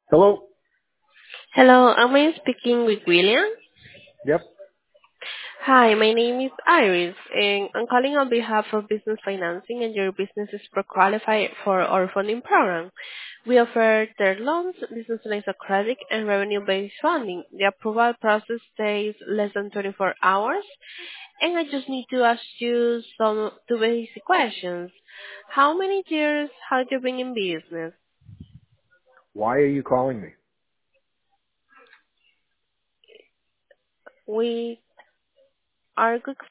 Hello. Hello, am I speaking with William? Yep. Hi, my name is Iris, and I'm calling on behalf of Business Financing, and your business is pre-qualified for our funding program. We offer term loans, business lines of credit, and revenue-based funding. The approval process takes less than 24 hours, and I just need to ask you some two basic questions. How many years have you been in business? Why are you calling me? We are good